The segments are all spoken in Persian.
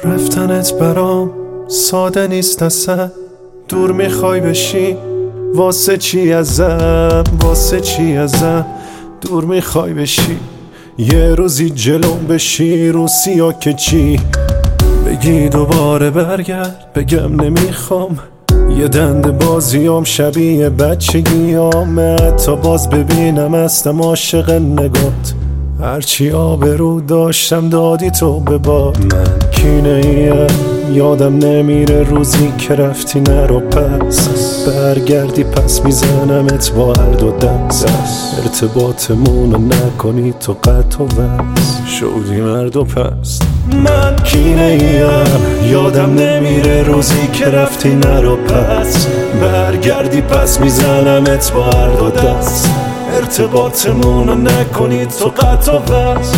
رفتنت برام ساده نیست اصلا. دور میخوای بشی واسه چی ازم، واسه چی ازم دور میخوای بشی. یه روزی جلو بشی رو سیا که چی بگی دوباره برگرد، بگم نمیخوام. یه دند بازیام شبیه بچگیامه، تا باز ببینم هستم عاشق نگات. هرچی آبرو داشتم دادی تو به باد. من کینه ایم یادم نمیره روزی که رفتی نرو پس. برگردی پس میزنمت با هر دو دست. ارتباطمونو نکنی تو قطع و وصل، شدی مرد و پس. من کینه ایم یادم نمیره روزی که رفتی نرو پس. برگردی پس میزنمت با هر دو دست. ارتباطمونو نکنی تو قطع و وصل.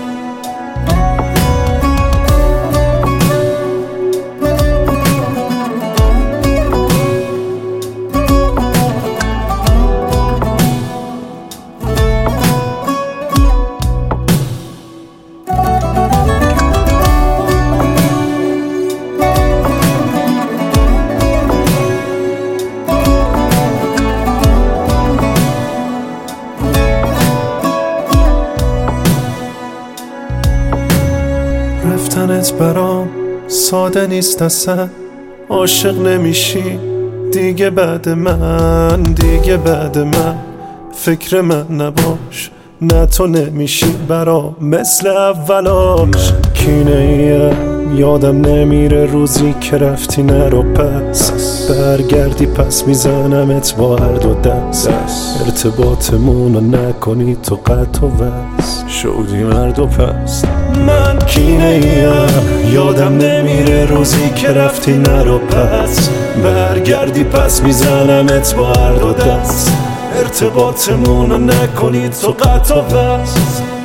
رفتنت برام ساده نیست اصلا. عاشق نمیشی دیگه بعد من، دیگه بعد من. فکر من نباش، نه تو نمیشی برام مثل اولاش. کینه ایم یادم نمیره روزی که رفتی نرو پس. برگردی پس میزنمت با هر دو دست. ارتباطمونو نکنی تو قطع و وصل، شدی مرد و پس. من کینه ایم یادم نمیره روزی که رفتی نرو پس. برگردی پس میزنمت با هر دو دست. ارتباطمونو نکنی تو قطع و وصل.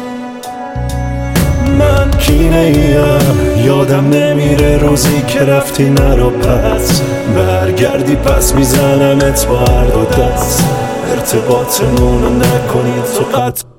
من کینه ایم یادم نمیره روزی که رفتی نرو پس. برگردی پس میزنمت با هر دو دست. ارتباطمونو نکنی تو قطع